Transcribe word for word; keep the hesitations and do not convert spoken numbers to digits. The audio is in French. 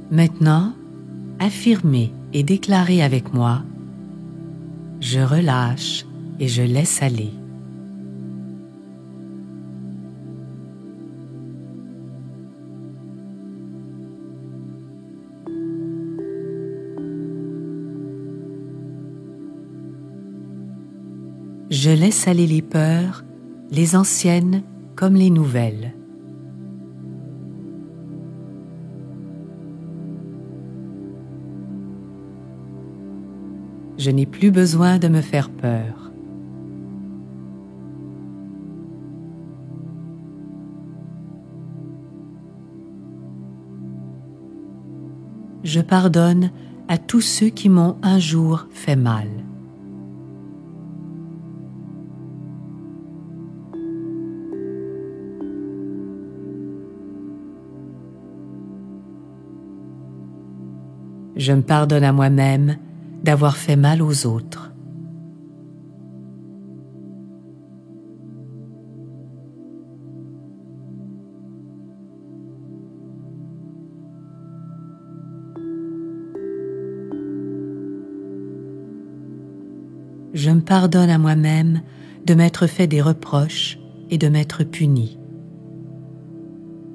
Maintenant, affirmez et déclarez avec moi: je relâche et je laisse aller. Je laisse aller les peurs, les anciennes comme les nouvelles. Je n'ai plus besoin de me faire peur. Je pardonne à tous ceux qui m'ont un jour fait mal. Je me pardonne à moi-même d'avoir fait mal aux autres. Je me pardonne à moi-même de m'être fait des reproches et de m'être puni.